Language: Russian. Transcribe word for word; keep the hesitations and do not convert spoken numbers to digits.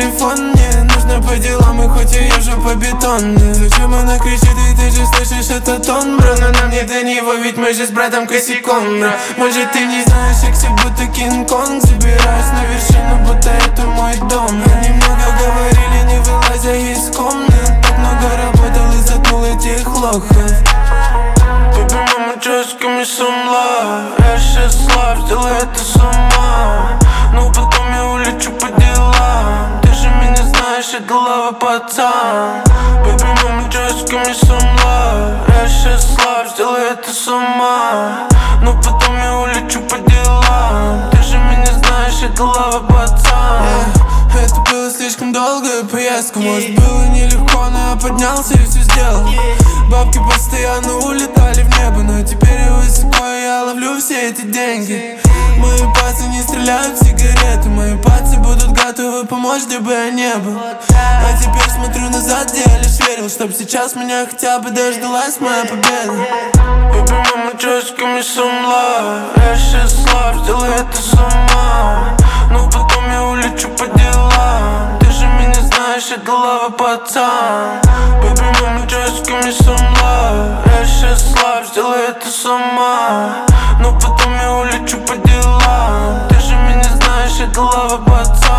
телефон, мне нужно по делам, и хоть я езжу по бетону. Зачем она кричит, и ты же слышишь этот тон, бро? Но нам не до него, ведь мы же с братом косяком, бро. Может ты не знаешь, я все будто Кинг-Конг. Забираюсь на вершину, будто это мой дом. Мы немного говорили, не вылазя из комнат. Так много работал и заткнул этих лохов. Baby, мама, just give me some love. Я сейчас слаб, сделай это сама. Но потом я улечу по делам. Ты же меня знаешь, это лава, пацан. Baby, мама, just give me some love. Я сейчас слаб, сделай это сама. Но потом я улечу по делам. Ты же меня знаешь, это лава, пацан. yeah. Это было слишком долгая поездка. Может было нелегко, но я поднялся и все сделал. Бабки постоянно улетали в небо, но теперь я высоко, и я ловлю все эти деньги. Мои пальцы не стреляют в сигареты. Мои пальцы будут готовы помочь, где бы я не был. А теперь смотрю назад, где я лишь верил, чтоб сейчас меня хотя бы дождалась моя победа. Baby, mama, just give me some love. Я сейчас слаб, сделай это сама. Но потом я улечу по делам. Ты же меня знаешь, это лава, пацан. Baby, mama, just give me some love. Я сейчас слаб, сделай это сама. Но потом я улечу по делам. Ты же меня знаешь, это лава, пацан.